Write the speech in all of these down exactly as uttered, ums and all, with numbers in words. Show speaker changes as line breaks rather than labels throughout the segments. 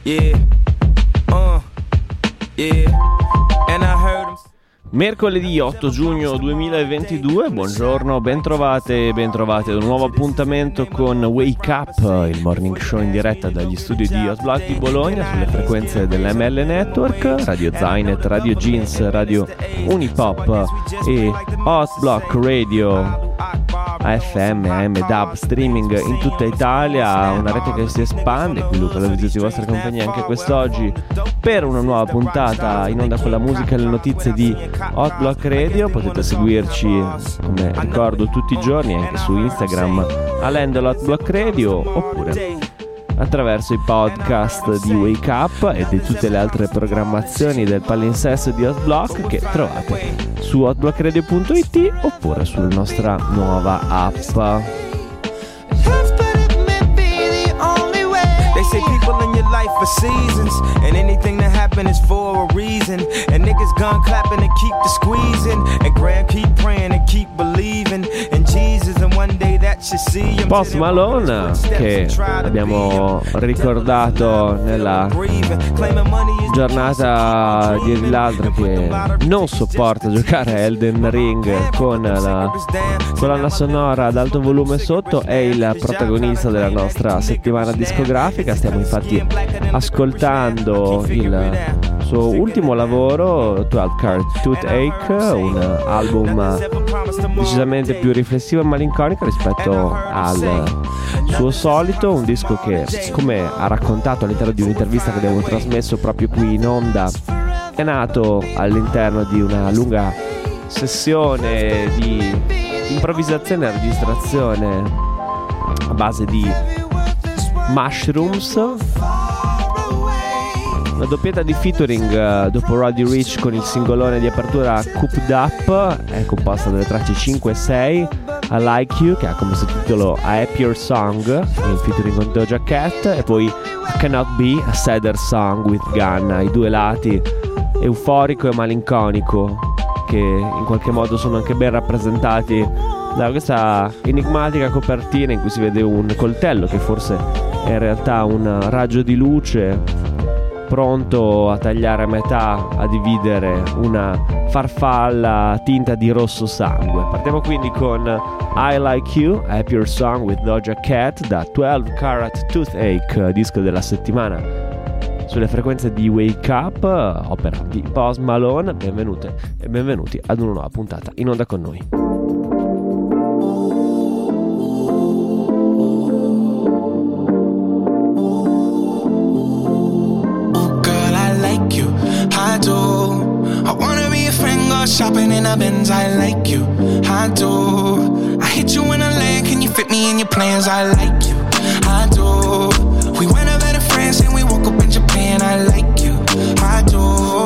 Yeah. Uh. Yeah. And I heard him.
Mercoledì otto giugno duemilaventidue, buongiorno, bentrovate e bentrovati ad un nuovo appuntamento con Wake Up, il morning show in diretta dagli studi di Hotblock di Bologna sulle frequenze dell'M L Network, Radio Zainet, Radio Jeans, Radio Unipop e Hotblock Radio A F M, A M, D A B, streaming in tutta Italia, una rete che si espande. Qui Luca Lovizio di vostra compagnia anche quest'oggi per una nuova puntata in onda con la musica e le notizie di Hotblock Radio. Potete seguirci, come ricordo, tutti i giorni anche su Instagram all'handle Hotblock Radio, oppure attraverso i podcast di Wake Up e di tutte le altre programmazioni del palinsesto di Hotblock che trovate su hotblockradio punto it oppure sulla nostra nuova app.
They say people in your life for seasons, and anything that happen is for a reason. And niggas gun clapping and keep the squeezing, and grand keep praying and keep believing in Jesus, and one day that you see him.
Post Malone, che abbiamo ricordato nella giornata di ieri l'altra, che non sopporta giocare a Elden Ring con la colonna sonora ad alto volume sotto, è il protagonista della nostra settimana discografica. Stiamo infatti ascoltando il suo ultimo lavoro, twelve Carat Toothache, un album decisamente più riflessivo e malinconico rispetto al suo solito, un disco che, come ha raccontato all'interno di un'intervista che abbiamo trasmesso proprio qui in onda, è nato all'interno di una lunga sessione di improvvisazione e registrazione a base di Mushrooms, una doppietta di featuring uh, dopo Roddy Ricch con il singolone di apertura Cooped Up, è composta dalle tracce cinque e sei, I Like You, che ha come sottotitolo A Happier Song in featuring con Doja Cat, e poi I Cannot Be, A Sadder Song with Gunna, i due lati euforico e malinconico che in qualche modo sono anche ben rappresentati da questa enigmatica copertina in cui si vede un coltello che forse è in realtà un raggio di luce pronto a tagliare a metà, a dividere una farfalla tinta di rosso sangue. Partiamo quindi con I Like You, A Happier Song with Doja Cat da twelve Carat Toothache, disco della settimana sulle frequenze di Wake Up, opera di Post Malone. Benvenute e benvenuti ad una nuova puntata in onda con noi.
I do. I wanna be a friend, go shopping in a Benz. I like you, I do. I hit you in a lane, can you fit me in your plans? I like you, I do. We went over to France and we woke up in Japan. I like you, I do.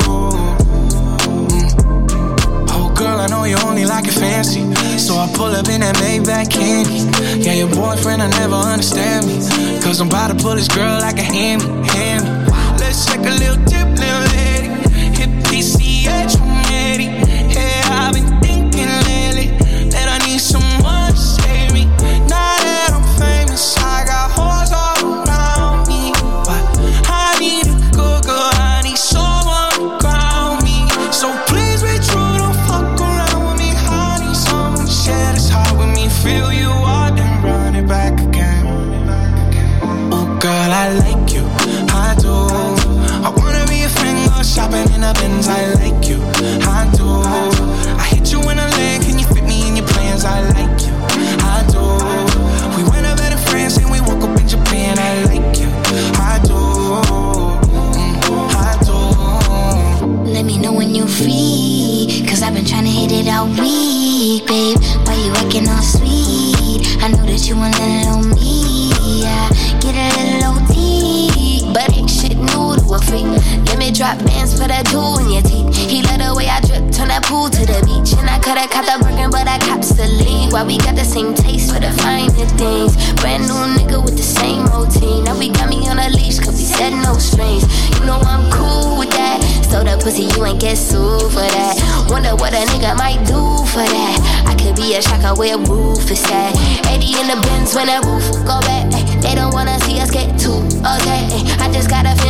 Mm. Oh girl, I know you only like it fancy, so I pull up in that Maybach candy. Yeah, your boyfriend will never understand me, cause I'm about to pull this girl like a hand me, hand me. Let's take a little dip, little lady. P C H ready. Yeah, I've been thinking lately that I need someone to save me. Now that I'm famous, I got hoes all around me, but I need a good girl, I need someone to ground me. So please be true, don't fuck around with me. I need someone to share this heart with me. Feel you out, then run it back again. Oh girl, I like you, I do. I wanna be a friend, go shopping in a Benz. I like you, I do. I hit you in a lane, can you fit me in your plans? I like you, I do. We went over to France and we woke up in Japan. I like you, I do, mm, I do.
Let me know when you're free, cause I've been trying to hit it all week, babe. Why you acting all sweet? I know that you want a little me, yeah. Get a little O T, but ain't shit new to a freak. Let me drop bands, put a tool in your teeth. He let the way I drip, turn that pool to the beach. And I coulda caught the Birkin, but I cops the lead. Why we got the same taste for the finer things. Brand new nigga with the same routine. Now we got me on a leash, cause we said no strings. You know I'm cool with that. So the pussy, you ain't get sued for that. Wonder what a nigga might do for that. I could be a shocker where roof is at. eighty in the Benz when the roof go back. They don't wanna see us get too okay. I just got a feeling that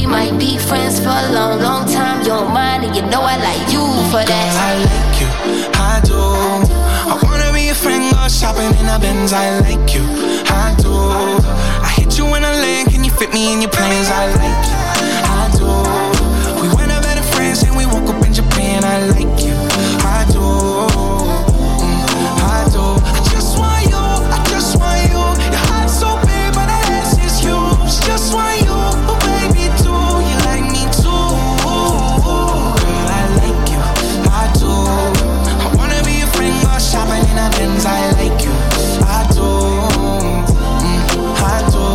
might be friends for a long, long time. You don't mind, and you know I like you for that.
Girl, I like you, I do. I wanna be a friend, go shopping in a Benz. I like you, I do. I hit you in a lane, can you fit me in your plans? I like you, I do. We went up better friends and we woke up in Japan. I like you, I do. Mm, I do. I just want you, I just want you. Your heart's so big, but the ass is huge. Just want you, oh baby, do you like me too? Girl, I like you, I do. I wanna be a friend, go shopping in a Benz. I like you, I do. Mm, I do.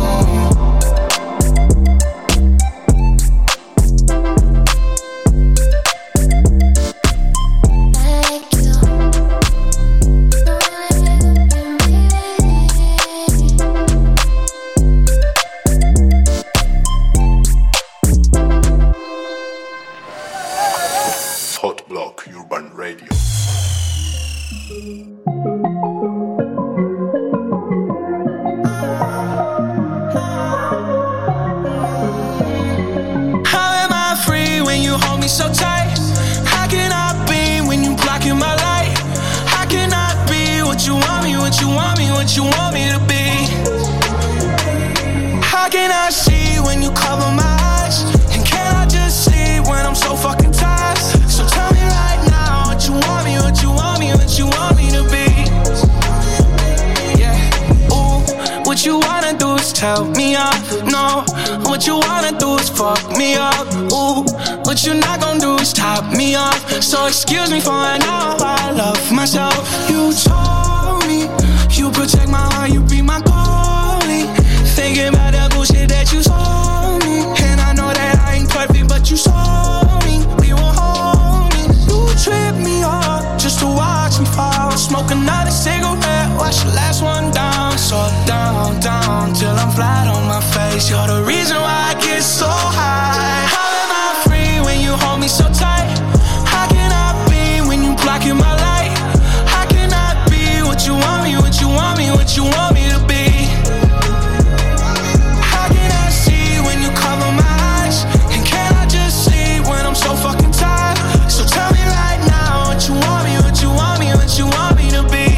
Hot Block Urban Radio.
How am I free when you hold me so tight? How can I be when you blocking my light? How can I be what you want me, what you want me, what you want me to be? How can I see when you cover my eyes? And can I just see when I'm so fucking tired? So tell me right now what you want me, what you want me, what you want me to be. Yeah, ooh, what you wanna do is tell me up. No, what you wanna do is fuck me up. Ooh, what you not gonna do is top me up. So excuse me for an hour, I love myself. You told me you protect my heart, you be my goalie. Thinking about that bullshit that you told me. And I know that I ain't perfect, but you saw me. We were homies. You trip me up just to watch me fall. Smoke another cigarette, watch the last one down. So down, down, till I'm flat on my face. You're the reason why I get so high. How am I free when you hold me so tight? How can I be when you blocking my light? How can I be what you want me, what you want me, what you want me to be? So fucking tired. So tell me right now what you want me, what you want me, what you want me to be.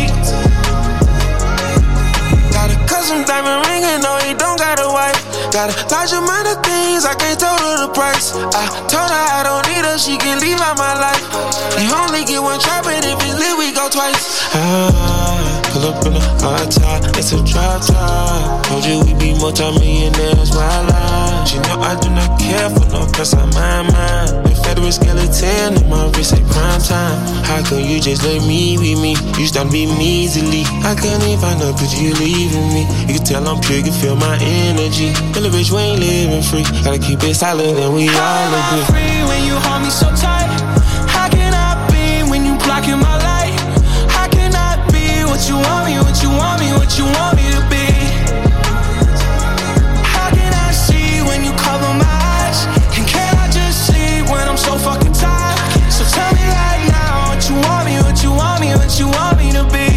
Got a custom diamond ring and no, he don't got a wife. Got a large amount of things, I can't tell her the price. I told her I don't need her, she can leave out my life. You only get one try, but if it's lit, we go twice. Ah, pull up in a hot top, it's a drop top. Told you we be multi-millionaires, my life. She know I do not care for no press on my mind. The federal skeleton in my wrist at prime time. How can you just let me be me? You start be me easily. I can't even find a picture you leaving me. You can tell I'm pure, you can feel my energy. Feel a bitch, we ain't living free. Gotta keep it silent and we all agree. How am I free when you hold me so tight? How can I be when you blocking my light? How can I be what you want me, what you want me, what you want me to be? How can I see when you cover my eyes? And can I just see when I'm so fucking tired? So tell me right now what you want me, what you want me, what you want me to be.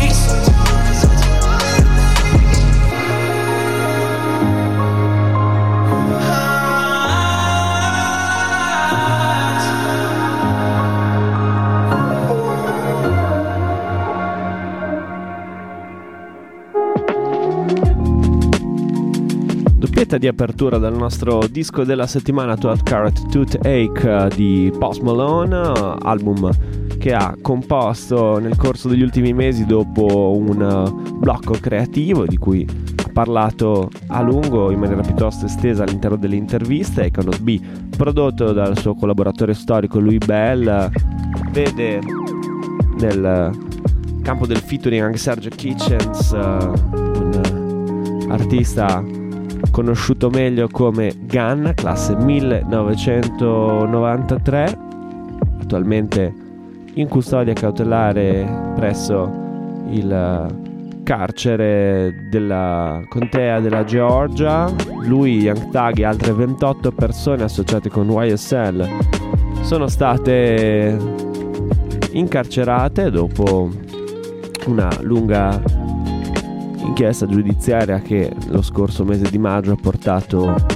Doppietta di apertura del nostro disco della settimana, twelve Carat Toothache di Post Malone, album che ha composto nel corso degli ultimi mesi dopo un blocco creativo di cui ha parlato a lungo in maniera piuttosto estesa all'interno delle interviste. E Econos B, prodotto dal suo collaboratore storico Louis Bell, vede nel campo del featuring anche Sergio Kitchens, un artista conosciuto meglio come Gunn, classe millenovecentonovantatré, attualmente in custodia cautelare presso il carcere della contea della Georgia. Lui, Young Thug e altre ventotto persone associate con Y S L sono state incarcerate dopo una lunga inchiesta giudiziaria che lo scorso mese di maggio ha portato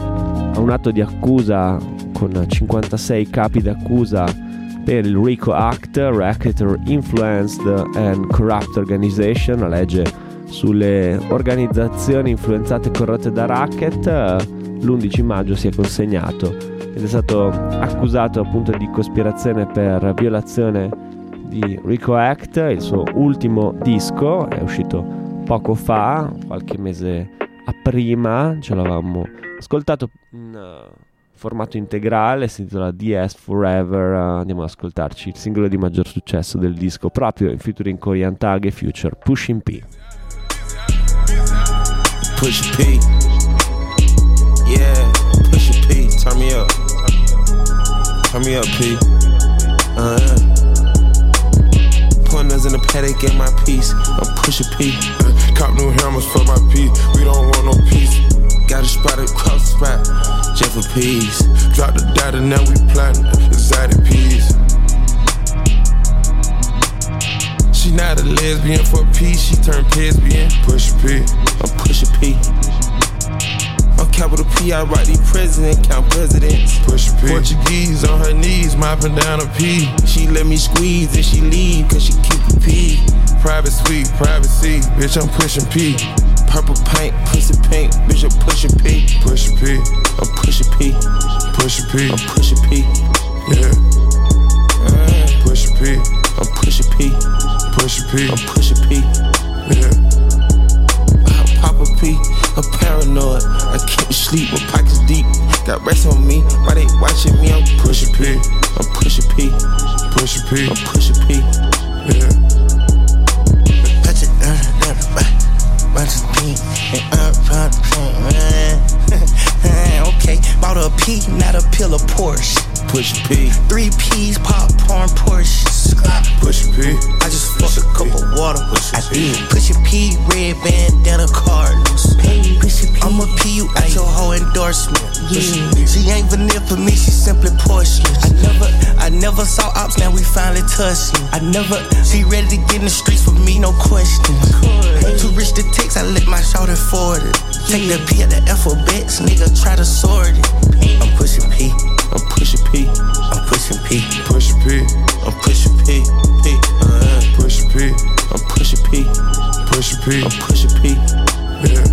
a un atto di accusa con cinquantasei capi d'accusa per il RICO Act, Racketeer Influenced and Corrupt Organization, la legge sulle organizzazioni influenzate e corrotte da racket. L'undici maggio si è consegnato ed è stato accusato appunto di cospirazione per violazione di RICO Act. Il suo ultimo disco è uscito poco fa, qualche mese a prima, ce l'avevamo ascoltato in uh, formato integrale, si intitola D S Forever. Uh, andiamo ad ascoltarci il singolo di maggior successo del disco, proprio in featuring con Young Thug e Future, Pushing P.
Push P, yeah, Push P, turn me up, turn me up P, uh-huh. Pointers in the paddock, get my piece, I'm Push P. Uh, cop new hammers for my P, we don't want no peace. Got a spot across the spot, Jeff for peace. Drop the data, now we plantin' exotic peas. She not a lesbian for peace, she turned lesbian. Push P, I'm Push P. I'm capital P, I write these president, count presidents. Push P. Portuguese on her knees, mopping down a P. She let me squeeze and she leave, cause she keep a P. Private suite, privacy, bitch, I'm pushing P. Purple paint, pussy pink, bitch, I'm pushing P. Push P, I'm pushing P. Push P, I'm pushing P. Yeah. Uh, push P, I'm pushing P. Push P, I'm pushing P. Yeah. I pop a P, I'm paranoid. I can't sleep, my pockets deep. Got rest on me, why they watching me? I'm pushing P. I'm pushing P. Pushing P, I'm pushing P. Yeah. Touch it, uh, uh, uh. Bunch of P and up, up, okay, bought a P, not a pill of Porsche. Push P. Three P's, popcorn, Porsche. Push P. I just fucked a cup of water. I did. Push a P, red bandana Cardinals. I'm a P, you at your whole endorsement. Yeah. She ain't vanilla for me, she simply porcelain. I never, I never saw ops, now we finally tussling. I never, she ready to get in the streets for me, no question. Too rich to text, I let my shoulder forward it. Take the P at the alphabets, nigga try to sort it. I'm pushing P, I'm pushing P, I'm pushing P, pushing P, I'm pushing P, P, uh, pushing P, I'm pushing P, pushing P, I'm pushing P, yeah.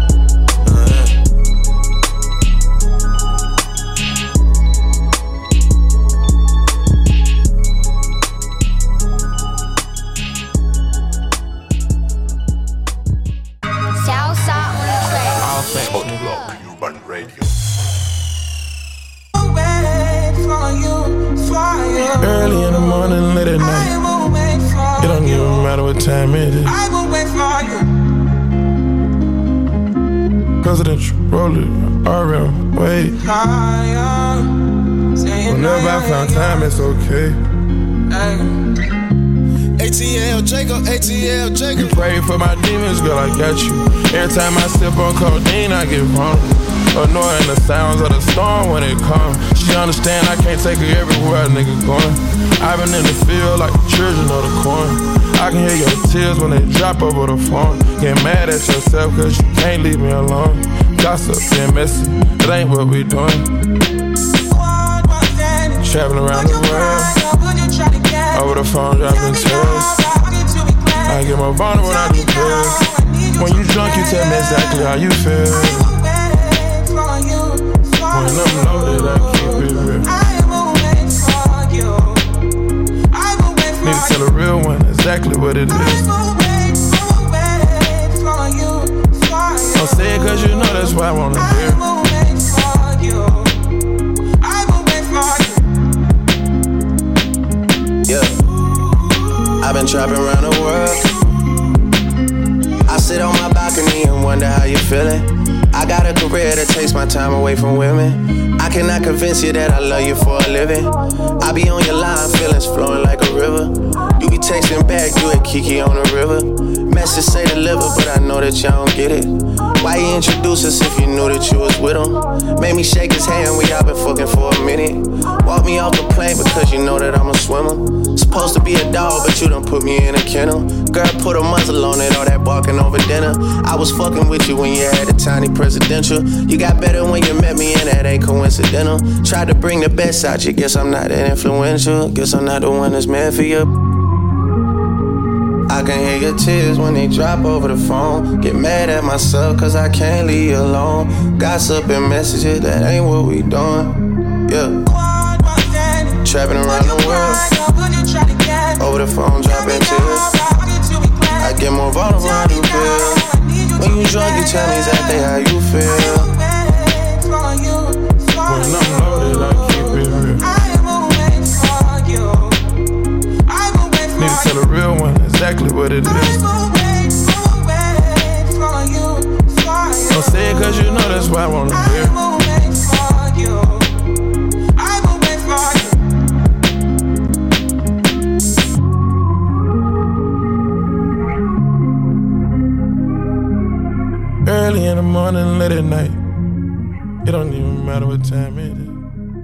Early in the morning, late at night. It don't even matter what time it is. I will wait for you. Presidential, roll it, R M, wait. Whenever I found time, it's okay. A T L Jacob, A T L Jacob. You pray for my demons, girl, I got you. Every time I sip on codeine, I get vulnerable. Annoying the sounds of the storm when it comes. She understand I can't take her everywhere a nigga going. I've been in the field like the children of the corn. I can hear your tears when they drop over the phone. Get mad at yourself cause you can't leave me alone. Gossip being messy, it ain't what we doing. Traveling around the world, over the phone dropping tears. I get more vulnerable when I do this. When you drunk you tell me exactly how you feel. When I'm loaded, I keep it real. I will wait for you. I will wait for you. Need to tell a real one exactly what it is. I will wait, wait for you, for you. Don't say it cause you know that's why I wanna hear. I will wait for you. I will wait for you. Yeah. I've been trapping around the world. I sit on my balcony and wonder how you're feeling. I got a career that takes my time away from women. I cannot convince you that I love you for a living. I be on your line, feelings flowing like a river. You be texting back, you and Kiki on the river. Message say deliver, but I know that y'all don't get it. Why you introduce us if you knew that you was with him? Made me shake his hand, we all been fucking for a minute. Walk me off the plane because you know that I'm a swimmer. Supposed to be a dog, but you done put me in a kennel. Girl, put a muzzle on it, all that barking over dinner. I was fucking with you when you had a tiny presidential. You got better when you met me in that
ain't coincidental. Tried to bring the best out you, guess I'm not that influential. Guess I'm not the one that's meant for you. I can hear your tears when they drop over the phone. Get mad at myself cause I can't leave you alone. Gossip and messages, that ain't what we doing. Yeah. Trapping around the world. Over the phone, dropping tears. I get more vulnerable, I do feel. When you drunk, you tell me exactly how you feel. When I'm loaded, I keep it real. Need to tell a real one exactly what it is. Don't say it cause you know that's why I wanna hear. Early in the morning, late at night. It don't even matter what time it is.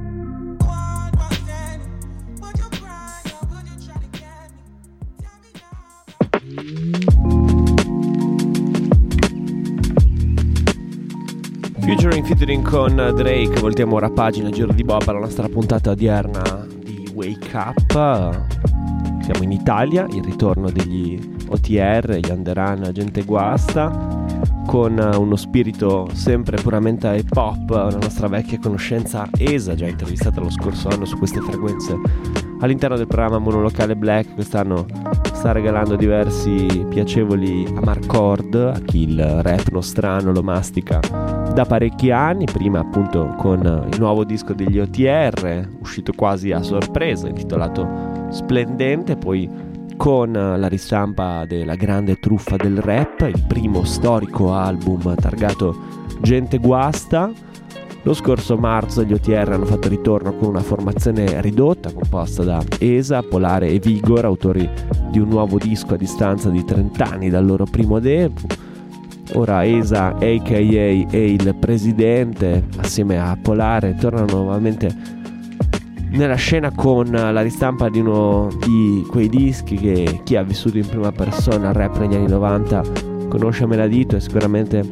Featuring, featuring con Drake, voltiamo ora pagina, giro di bob alla nostra puntata odierna di Wake Up. Siamo in Italia, il ritorno degli O T R, gli Underrun, gente guasta, con uno spirito sempre puramente hip hop, una nostra vecchia conoscenza Esa, già intervistata lo scorso anno su queste frequenze all'interno del programma Monolocale Black. Quest'anno sta regalando diversi piacevoli amarcord a chi il rap nostrano lo mastica da parecchi anni, prima appunto con il nuovo disco degli O T R, uscito quasi a sorpresa, intitolato Splendente, poi con la ristampa della grande truffa del rap, il primo storico album targato Gente Guasta. Lo scorso marzo gli O T R hanno fatto ritorno con una formazione ridotta composta da Esa, Polare e Vigor, autori di un nuovo disco a distanza di trenta anni dal loro primo debut. Ora Esa, a k a e il presidente, assieme a Polare, tornano nuovamente nella scena con la ristampa di uno di quei dischi che chi ha vissuto in prima persona il rap negli anni novanta conosce a menadito e sicuramente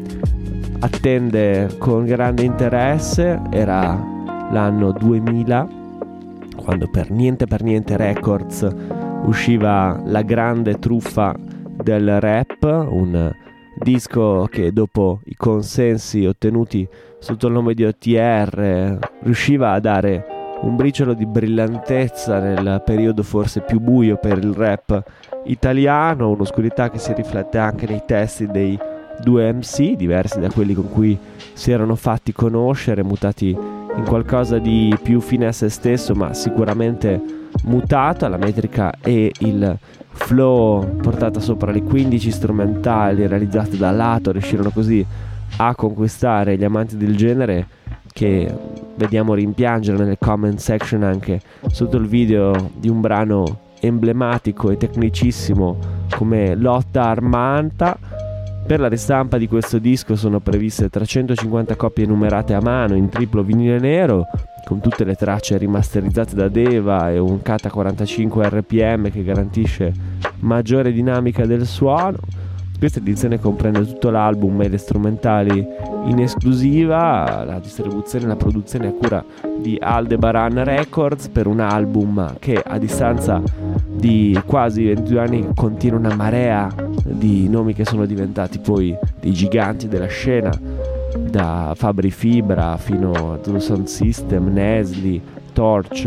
attende con grande interesse. Era l'anno duemila quando per Niente per Niente Records usciva la grande truffa del rap, un disco che dopo i consensi ottenuti sotto il nome di O T R riusciva a dare un briciolo di brillantezza nel periodo forse più buio per il rap italiano, un'oscurità che si riflette anche nei testi dei due M C, diversi da quelli con cui si erano fatti conoscere, mutati in qualcosa di più fine a se stesso, ma sicuramente mutato. La metrica e il flow portata sopra le quindici strumentali realizzate da Lato riuscirono così a conquistare gli amanti del genere, che vediamo rimpiangere nelle comment section anche sotto il video di un brano emblematico e tecnicissimo come Lotta Armata. Per la ristampa di questo disco sono previste trecentocinquanta copie numerate a mano in triplo vinile nero, con tutte le tracce rimasterizzate da Deva e un K quarantacinque R P M che garantisce maggiore dinamica del suono. Questa edizione comprende tutto l'album e le strumentali in esclusiva, la distribuzione e la produzione a cura di Aldebaran Records, per un album che a distanza di quasi ventidue anni contiene una marea di nomi che sono diventati poi dei giganti della scena, da Fabri Fibra fino a True Sound System, Nesli, Torch,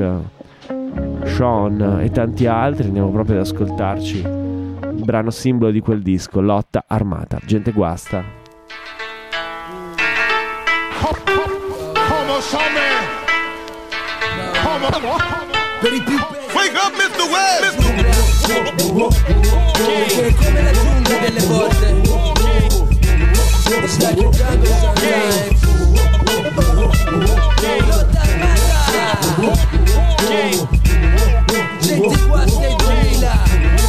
Sean e tanti altri. Andiamo proprio ad ascoltarci il brano simbolo di quel disco, Lotta Armata, gente guasta.
Wake up, mister West!
Come la giungla delle volte. It's like a jungle sometimes. Lotta Armata, gente guasta e duemila.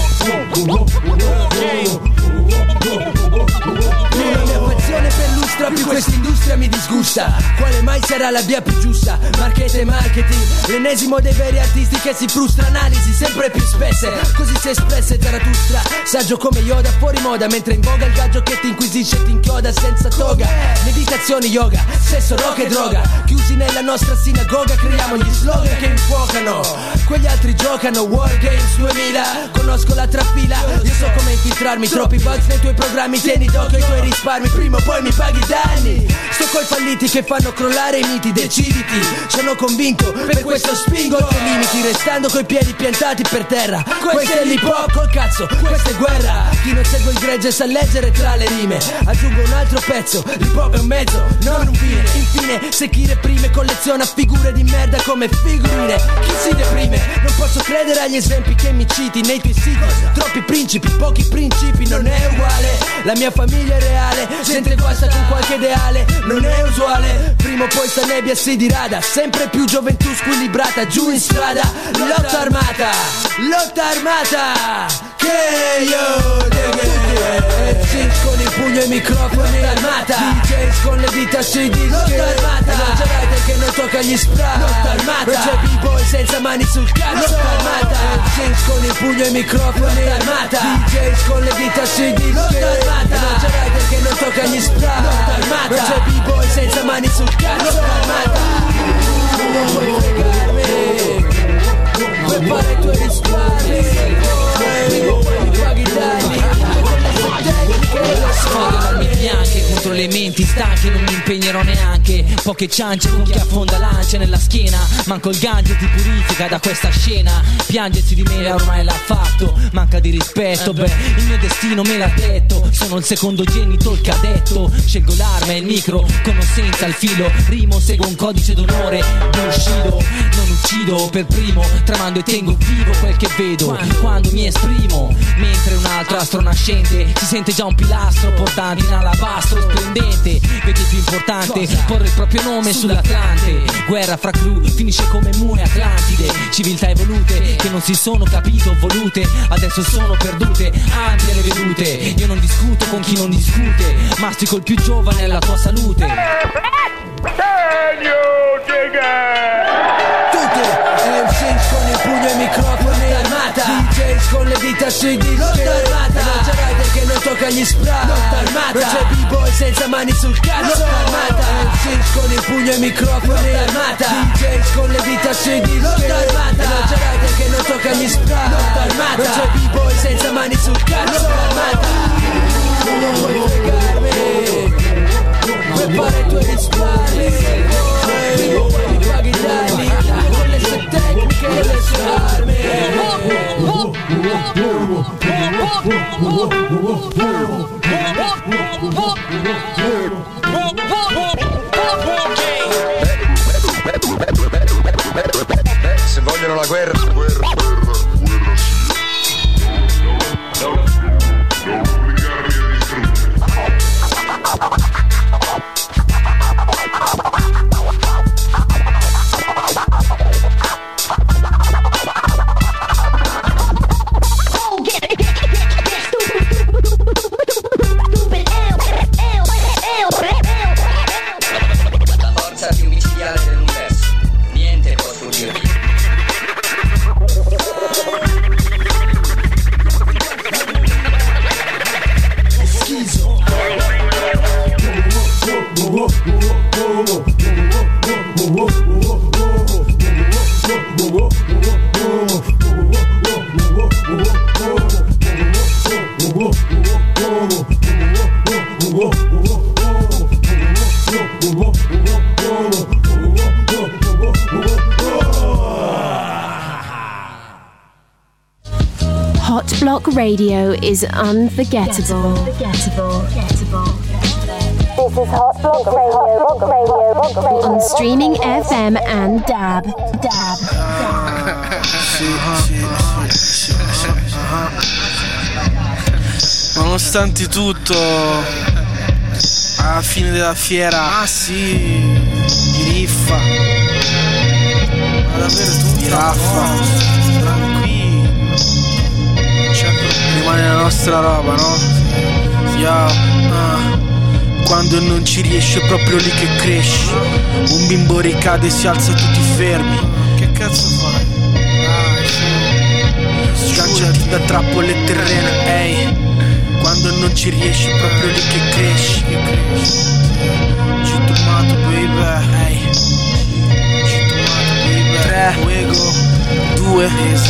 La mia passione per lustra, più questa industria mi disgusta. Quale mai sarà la via più giusta? Marchette e marketing, l'ennesimo dei veri artisti che si frustra. Analisi sempre più spesse, così si espresse Zarathustra. Saggio come Yoda, fuori moda, mentre in voga il gaggio che ti inquisisce e ti inchioda senza toga. Meditazioni, yoga, sesso, rock e droga. Chiuso chiusi nella nostra sinagoga creiamo gli slogan che infuocano. Quegli altri giocano War Games duemila. Conosco la trafila, io so come infiltrarmi. Troppi bugs nei tuoi programmi, tieni d'occhio i tuoi risparmi. Prima o poi mi paghi i danni. Sto coi falliti che fanno crollare i miti. Deciditi, sono convinto, per questo spingo i tuoi limiti, restando coi piedi piantati per terra. Questo è l'hip hop col cazzo, questa è guerra. Chi non segue il gregge sa leggere tra le rime. Aggiungo un altro pezzo, l'hip hop è un mezzo, non un fine. Infine, se chi reprime colleziona figure di merda come figurine. Chi si deprime? Non posso credere agli esempi che mi citi nei tuoi siti. Troppi principi, pochi principi, non è uguale. La mia famiglia è reale, gente guasta con qualche ideale, non è usuale. Prima o poi sta nebbia si dirada, sempre più gioventù squilibrata giù in strada. Lotta armata, lotta armata, che io M C con il pugno e i microfoni armata, D Js con le dita sui dischi. Lotta armata, non c'è writer che non tocca gli spray. Lotta armata, non c'è b-boy senza mani sul cazzo. Lotta armata, M C con il pugno e i microfoni armata, D Js con le dita sui dischi. Lotta armata, non c'è writer che non tocca gli spray. Lotta armata, non c'è b-boy senza mani sul cazzo. Lotta armata, non puoi fregarmi, puoi fare i tuoi risparmi. Puoi mi paghi i danni. Sfogo armi bianche contro le menti stanche, non mi impegnerò neanche. Poche ciance con chi affonda lance nella schiena. Manco il gange ti purifica da questa scena. Piangersi di me ormai l'ha fatto, manca di rispetto. Beh, il mio destino me l'ha detto. Sono il secondogenito, il cadetto. Scelgo l'arma e il micro, conoscenza al filo. Rimo, seguo un codice d'onore, Bushido. Non uccido per primo, tramando e tengo vivo quel che vedo quando mi esprimo. Mentre un altro astro nascente si sente già un pilastro portante in alabastro splendente. Vedi più importante porre il proprio nome sull'Atlante. Guerra fra crew finisce come Mune Atlantide. Civiltà evolute che non si sono capito o volute, adesso sono perdute, ampie le vedute. Io non discuto con chi non discute, mastico il più giovane alla tua salute. Tutti M Cs con il pugno e i microfoni armata, D Js con le dita sui dischi. Lotta armata, non c'è writer che non tocca gli spray. Lotta armata, non c'è b-boy senza mani sul cazzo. Lotta armata, M Cs con il pugno e i microfoni armata, D Js con le dita sui dischi. Lotta armata, non c'è writer che non tocca gli spray. Lotta armata, non c'è b-boy senza mani sul cazzo. Lotta armata, non puoi fregarmi, puoi fare i tuoi risparmi. Puoi mi paghi i danni con le sue tecniche e le sue armi.
Se vogliono la guerra, guerra, guerra, guerra sì. Non obbligarli a distruggere.
La forza più micidiale dell'universo, niente può sfuggirvi.
Schizo.
Hot Block Radio is unforgettable. Unforgettable.
This is Hot Block Radio, Rock Radio, Rock Radio.
On streaming F M and Dab. Dab.
Nonostante tutto, alla fine della fiera, ah sì, di riffa, ma davvero tu di raffa, tranquillo, cioè rimane la nostra roba, no? Yeah, uh. Quando non ci riesce è proprio lì che cresci. Un bimbo ricade e si alza tutti fermi. Che cazzo fai? Dai, sganciati da trappole terrene, ehi. Quando non ci riesci è proprio lì che cresci, che cresci. Ci tomato, baby, ehi.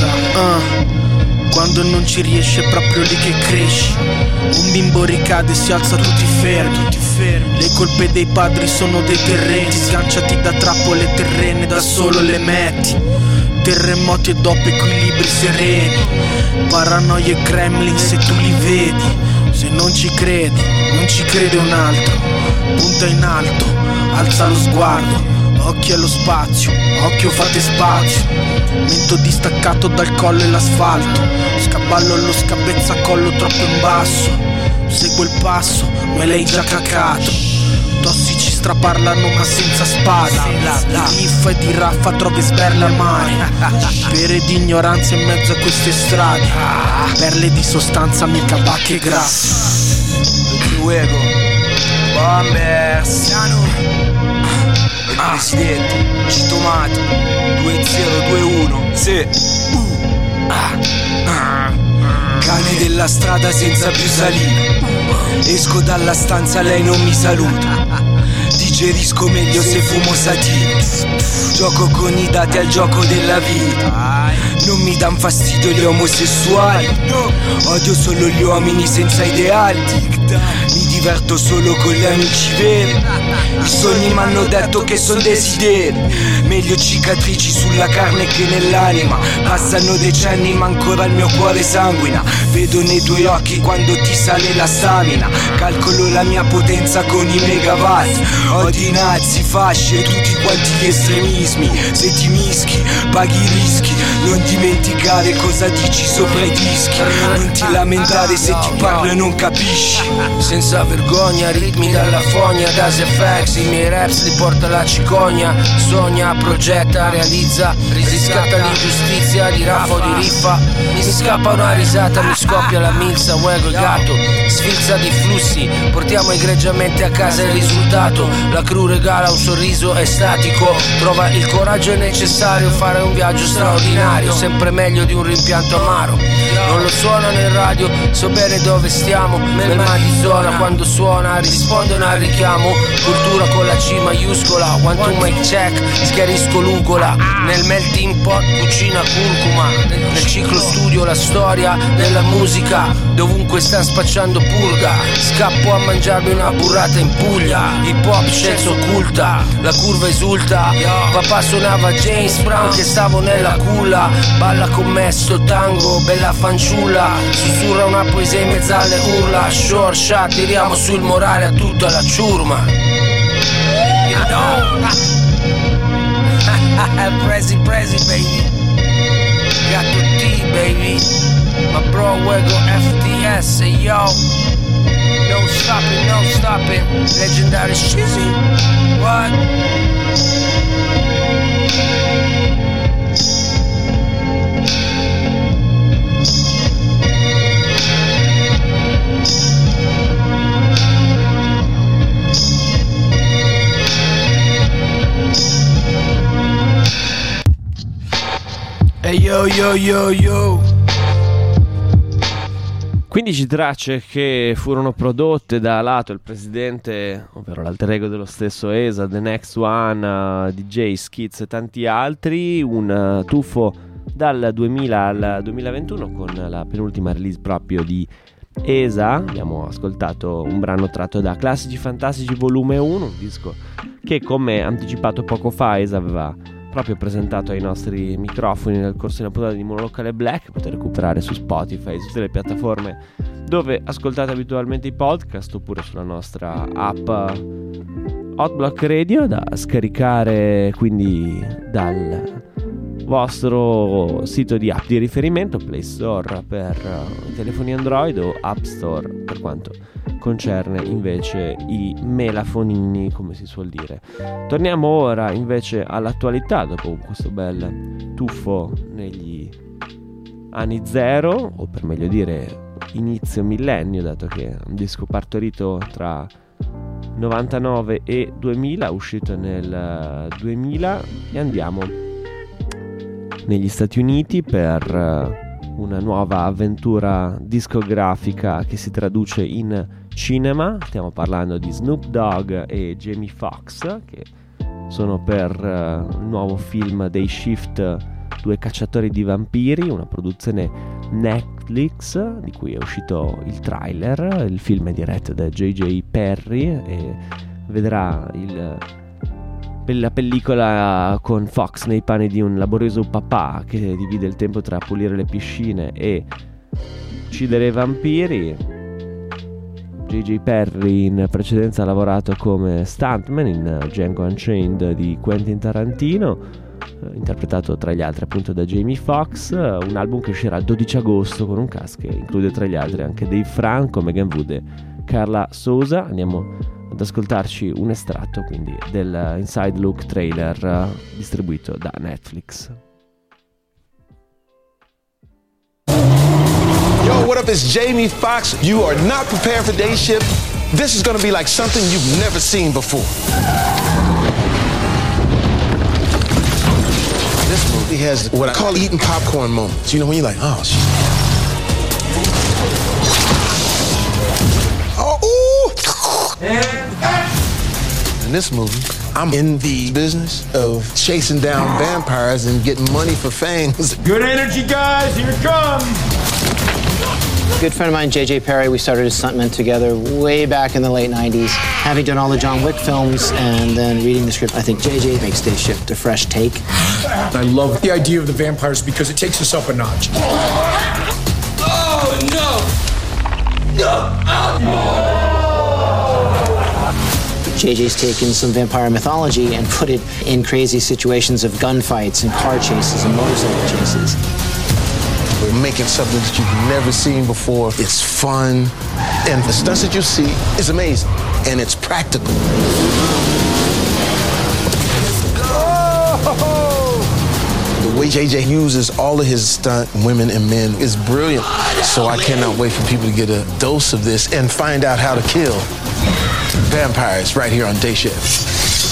cosa, uh, quando non ci riesce è proprio lì che cresci. Un bimbo ricade e si alza tutti fermi, tutti fermi. Le colpe dei padri sono dei terreni, sganciati da trappole terrene, da solo le metti. Terremoti e dopo equilibri sereni, paranoia e gremlin se tu li vedi. Se non ci credi, non ci crede un altro. Punta in alto, alza lo sguardo, occhio allo spazio, occhio fate spazio. Mento distaccato dal collo e l'asfalto, scavallo allo scabezzacollo troppo in basso. Seguo il passo, me l'hai già cacato. Tossici straparlano ma senza spada. Di riffa e di raffa trovi sberle al mare. Pere di ignoranza in mezzo a queste strade, perle di sostanza mica bacche grasse.
Luego Bombers il presidente Citomato due zero due uno. Sì. Cane della strada senza più saliva. Esco dalla stanza, lei non mi saluta. Digerisco meglio se fumo sativa. Gioco con i dati al gioco della vita. Non mi dan fastidio gli omosessuali. Odio solo gli uomini senza ideali. Mi diverto solo con gli amici veri. I sogni m'hanno detto che son desideri. Meglio cicatrici sulla carne che nell'anima. Passano decenni ma ancora il mio cuore sanguina. Vedo nei tuoi occhi quando ti sale la stamina. Calcolo la mia potenza con i megawatt. Odi i nazi, fasce e tutti quanti gli estremismi. Se ti mischi, paghi i rischi. Non dimenticare cosa dici sopra i dischi. Non ti lamentare se ti parlo e non capisci.
Senza vergogna, ritmi dalla fogna, Das F X, i miei raps li porta la cicogna. Sogna, progetta, realizza, riscatta l'ingiustizia di raffa o di riffa. Mi scappa una risata, mi scoppia la milza, uego il gatto. Sfilza di flussi, portiamo egregiamente a casa il risultato. La crew regala un sorriso estatico. Trova il coraggio necessario, fare un viaggio straordinario. Sempre meglio di un rimpianto amaro. Non lo suona nel radio, so bene dove stiamo. Nel mal di zona, quando suona rispondono al richiamo. Cultura con la C maiuscola, one to mic check, schiarisco l'ugola. Nel melting pot cucina curcuma. Nel ciclo studio la storia della musica. Dovunque stanno spacciando purga. Scappo a mangiarmi una burrata in Puglia. Hip hop scienza occulta, la curva esulta. Papà suonava James Brown che stavo nella culla. Balla con me sto tango, bella fanciulla. Sussurra una poesia in mezzo alle urla. Short shot, tiriamo sul morale a tutta la ciurma. You know Prezi Prezi baby. Gatto T baby. My bro Wego F T S yo. No stopping, no stopping. Legendary Shizzy. What? Hey yo yo yo yo.
quindici tracce che furono prodotte da Lato, il presidente, ovvero l'alter ego dello stesso E S A, The Next One, uh, D J Skits e tanti altri. Un uh, tuffo dal duemila al duemilaventuno con la penultima release proprio di E S A. Abbiamo ascoltato un brano tratto da Classici Fantastici volume uno, un disco che, come anticipato poco fa, E S A aveva proprio presentato ai nostri microfoni nel corso di una puntata di Monolocale Black. Potete recuperare su Spotify, su tutte le piattaforme dove ascoltate abitualmente i podcast, oppure sulla nostra app Hotblock Radio, da scaricare quindi dal vostro sito di app di riferimento, Play Store per uh, telefoni Android o App Store per quanto concerne invece i melafonini, come si suol dire. Torniamo ora invece all'attualità, dopo questo bel tuffo negli anni zero, o per meglio dire inizio millennio, dato che è un disco partorito tra novantanove e duemila, uscito nel duemila, e andiamo negli Stati Uniti per una nuova avventura discografica che si traduce in cinema. Stiamo parlando di Snoop Dogg e Jamie Foxx, che sono per uh, il nuovo film Day Shift Due cacciatori di vampiri, una produzione Netflix di cui è uscito il trailer. Il film è diretto da J J Perry e vedrà il, la pellicola con Fox nei panni di un laborioso papà che divide il tempo tra pulire le piscine e uccidere i vampiri. J J Perry in precedenza ha lavorato come stuntman in Django Unchained di Quentin Tarantino, interpretato tra gli altri appunto da Jamie Foxx. Un album che uscirà il dodici agosto con un cast che include tra gli altri anche Dave Franco, Megan Wood e Carla Souza. Andiamo ad ascoltarci un estratto quindi del Inside Look trailer distribuito da Netflix.
Yo, what up? It's Jamie Foxx. You are not prepared for Day Shift. This is gonna be like something you've never seen before. This movie has what I call eating popcorn moments. You know, when you're like, oh, shit. Oh, ooh. In this movie, I'm in the business of chasing down vampires and getting money for fangs.
Good energy, guys. Here it comes.
Good friend of mine, J J Perry, we started as stuntmen together way back in the late nineties. Having done all the John Wick films and then reading the script, I think J J makes Day Shift a fresh take.
I love the idea of the vampires because it takes us up a notch.
Oh, no! No!
J J's taken some vampire mythology and put it in crazy situations of gunfights and car chases and motorcycle chases.
We're making something that you've never seen before. It's fun, and the stunts that you see is amazing, and it's practical. The way J J uses all of his stunt women and men is brilliant. So I cannot wait for people to get a dose of this and find out how to kill vampires right here on Day Shift.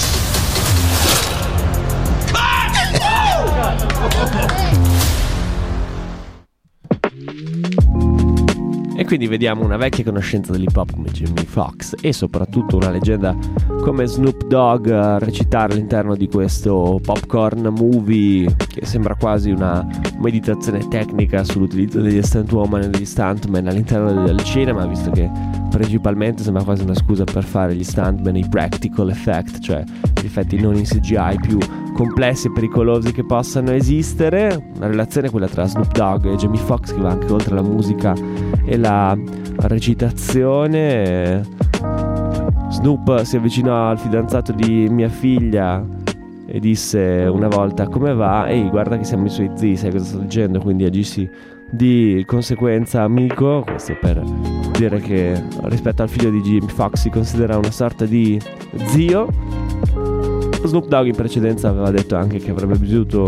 E quindi vediamo una vecchia conoscenza dell'hip hop come Jamie Foxx e soprattutto una leggenda come Snoop Dogg a recitare all'interno di questo popcorn movie che sembra quasi una meditazione tecnica sull'utilizzo degli stunt woman e degli stuntmen all'interno del cinema, visto che principalmente sembra quasi una scusa per fare gli stuntmen i practical effect, cioè gli effetti non in C G I più complessi e pericolosi che possano esistere. Una relazione, quella tra Snoop Dogg e Jamie Foxx, che va anche oltre la musica e la recitazione. Snoop si avvicinò al fidanzato di mia figlia e disse una volta: come va? Ehi, guarda che siamo i suoi zii, sai cosa sto dicendo? Quindi agissi di conseguenza amico. Questo per dire che rispetto al figlio di Jamie Foxx si considera una sorta di zio. Snoop Dogg in precedenza aveva detto anche che avrebbe vissuto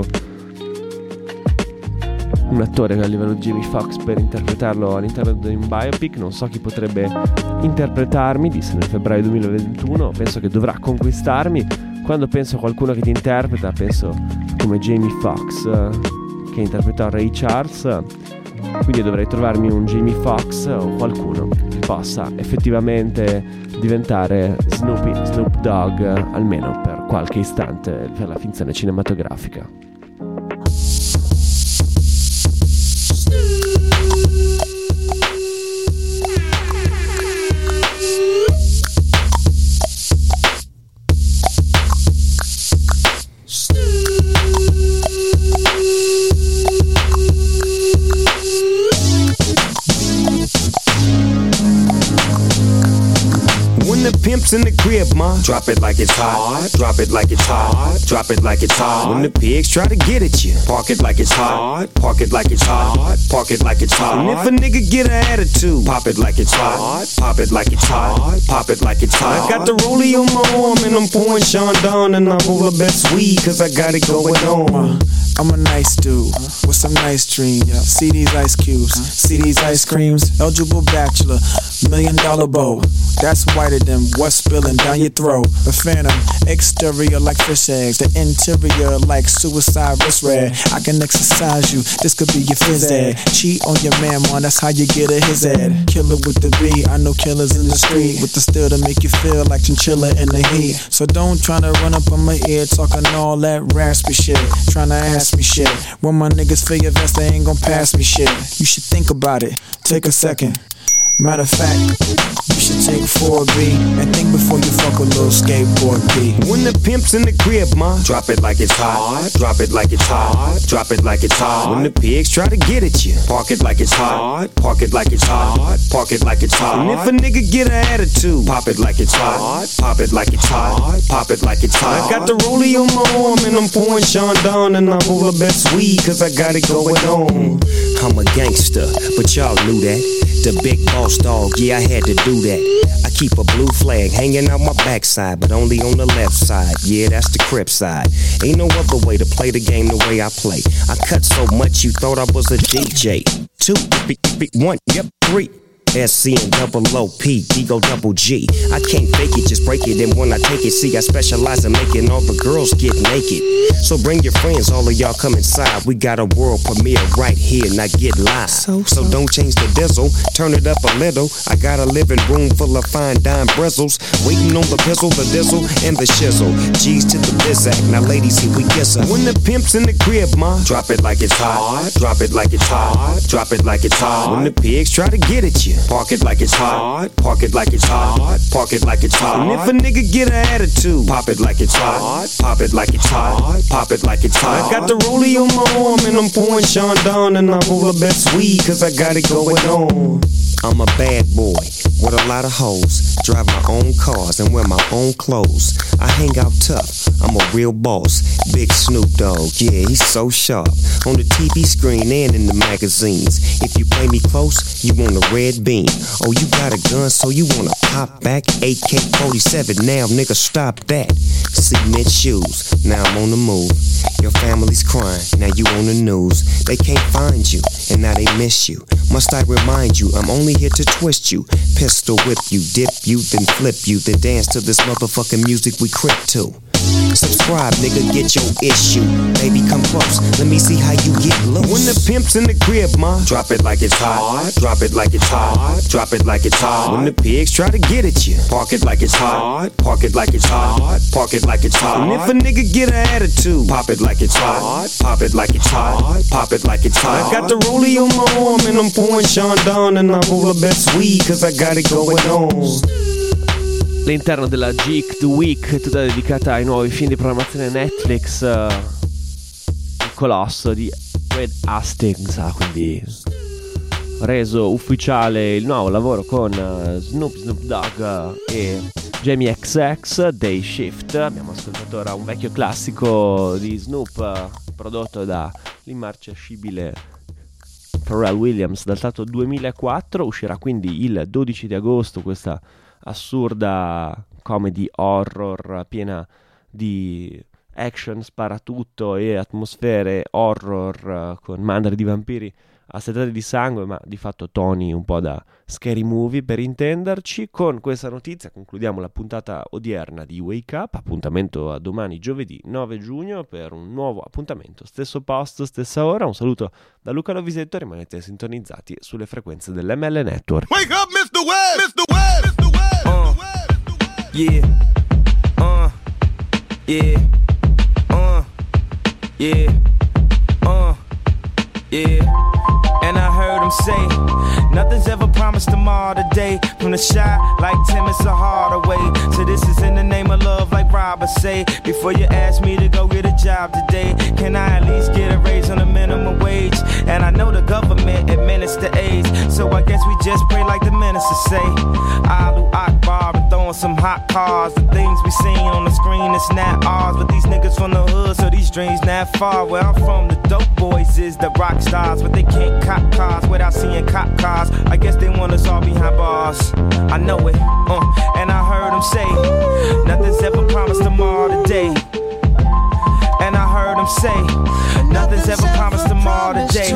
un attore a livello di Jamie Foxx per interpretarlo all'interno di un biopic. Non so chi potrebbe interpretarmi, disse nel febbraio duemilaventuno. Penso che dovrà conquistarmi. Quando penso a qualcuno che ti interpreta, penso come Jamie Foxx che interpretò Ray Charles. Quindi dovrei trovarmi un Jamie Foxx o qualcuno che possa effettivamente diventare Snoopy, Snoop Dogg, almeno per qualche istante, per la finzione cinematografica.
Pimps in the crib, ma. Drop it like it's hot. Drop it like it's hot. Drop it like it's hot. When the pigs try to get at you, park it like it's hot. Park it like it's hot. Park it like it's hot. And if a nigga get an attitude, pop it like it's hot. Pop it like it's hot. Pop it like it's hot. I got the rollie on my arm and I'm pouring Sean Don and I'm all the best weed cause I got it going on.
I'm a nice dude with some nice dreams. See these ice cubes, see these ice creams. Eligible bachelor, million dollar bow. That's whiter than what's spilling down your throat. The phantom, exterior like fish eggs. The interior like suicide wrist red. I can exercise you, this could be your phys ed. Cheat on your man, man, that's how you get a his ed. Killer with the B, I know killers in the street. With the steel to make you feel like chinchilla in the heat. So don't try to run up on my ear talking all that raspy shit. Trying to ask ask me shit. When my niggas feel your vest, they ain't gon' pass me shit. You should think about it, take a second. Matter of fact, you should take four B and think before you fuck a little skateboard B.
When the pimp's in the crib, ma, drop it like it's hot. Drop it like it's hot. Drop it like it's hot. When the pigs try to get at you, park it like it's hot. Park it like it's hot. Park it like it's hot. And if a nigga get an attitude, pop it like it's hot. Pop it like it's hot. Pop it like it's hot. I got the rollie on my arm and I'm pouring Sean down and I roll the best weed cause I got it going on. I'm a gangster, but y'all knew that. The big boss dog, yeah, I had to do that. I keep a blue flag hanging out my backside, but only on the left side. Yeah, that's the Crip side. Ain't no other way to play the game the way I play. I cut so much you thought I was a D J. Two, one, yep, three. S C and double O P, Ego double G. I can't fake it, just break it. And when I take it, see, I specialize in making all the girls get naked. So bring your friends, all of y'all come inside. We got a world premiere right here, now get live. So, so. so don't change the diesel, turn it up a little. I got a living room full of fine dime bristles. Waiting on the pistol, the dizzle, and the shizzle. G's to the bizac, now ladies, here we kiss her. When the pimp's in the crib, ma, drop it like it's hot. Drop it like it's hot. Drop it like it's hot. When the pigs try to get at you, park it like it's hot. Park it like it's hot. Park it like it's hot. And if a nigga get an attitude, pop it like it's hot. Pop it like it's hot. Pop it like it's hot. I got the rollie on my arm and I'm pouring Sean down and I roll the best weed cause I got it going on. I'm a bad boy with a lot of hoes. Drive my own cars and wear my own clothes. I hang out tough, I'm a real boss. Big Snoop Dogg, yeah, he's so sharp. On the T V screen and in the magazines. If you play me close, you want a red beam. Oh, you got a gun, so you wanna pop back? A K forty-seven, now nigga stop that. Cement shoes, now I'm on the move. Your family's crying, now you on the news. They can't find you, and now they miss you. Must I remind you, I'm only here to twist you. Pistol whip you, dip you, then flip you. Then dance to this motherfucking music we crip to. Subscribe, nigga, get your issue. Baby, come close, let me see how you get loose. When the pimp's in the crib, ma, drop it like it's hot. Drop it like it's hot. Drop it like it's hot. When the pigs try to get at you, park it like it's hot. Park it like it's hot. Park it like it's hot. And if a nigga get an attitude, pop it like it's hot. Pop it like it's hot. Pop it like it's hot. I got the rollie on my arm and I'm pouring Sean down and I roll the best weed cause I got it going on.
All'interno della Geek The Week, tutta dedicata ai nuovi film di programmazione Netflix, uh, il colosso di Fred Hastings ha quindi reso ufficiale il nuovo lavoro con uh, Snoop Snoop Dogg uh, e Jamie X X, Day Shift. Abbiamo ascoltato ora un vecchio classico di Snoop uh, prodotto da l'immarcescibile Pharrell Williams, datato duemilaquattro. Uscirà quindi il dodici di agosto questa assurda comedy horror piena di action, sparatutto e atmosfere horror con mandri di vampiri assetati di sangue, ma di fatto toni un po' da scary movie per intenderci. Con questa notizia concludiamo la puntata odierna di Wake Up. Appuntamento a domani giovedì nove giugno per un nuovo appuntamento, stesso posto, stessa ora. Un saluto da Luca Lovisetto, rimanete sintonizzati sulle frequenze dell'M L Network.
Wake up, mister Webb! mister Webb! mister Webb! Uh,
yeah, uh, yeah, uh, yeah, uh, yeah. And I heard him say, nothing's ever promised tomorrow today. From the shot like Tim, it's a harder way. So this is in the name of love like Robert say. Before you ask me to go get a job today, can I at least get a raise on the minimum wage? And I know the government administer AIDS, so I guess we just pray like the minister say. Alu Akbar and throwing some hot cars. The things we seen on the screen, it's not ours. But these niggas from the hood, so these dreams not far. Where I'm from, the dope boys is the rock stars, but they can't cop cars without seeing cop cars. I guess they want us all behind bars. I know it, uh, and I heard them say, nothing's ever promised tomorrow today. And I heard them say, nothing's ever promised tomorrow today.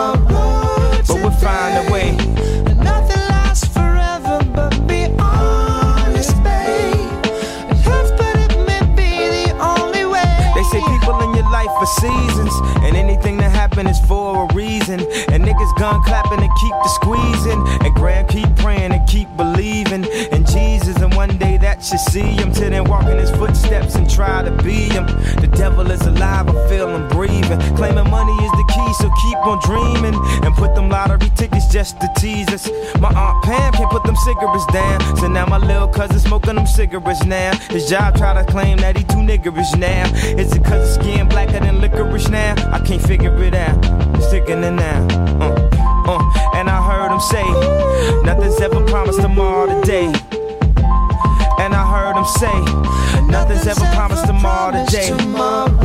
But we'll find a way.
Nothing lasts forever, but be honest, babe. Love, but it may be the only way.
They say people in your life for seasons, and anything that happen is for a reason. And niggas gun clapping and keep the squeezing, and Graham keep praying and keep believing in Jesus. And one day that you see him, till then walk in his footsteps and try to be him. The devil is alive, I feel him breathing.
claiming money is the key, so keep on dreaming and put them lottery tickets just to tease us. My Aunt Pam can't put them cigarettes down, so now my little cousin smoking them cigarettes now. His job try to claim that he too niggerish now. Is it cause his skin blacker than licorice now? I can't figure it out. It's sickening now. Uh, uh, and I heard him say, nothing's ever promised tomorrow today. And I heard him say, nothing's ever promised tomorrow today.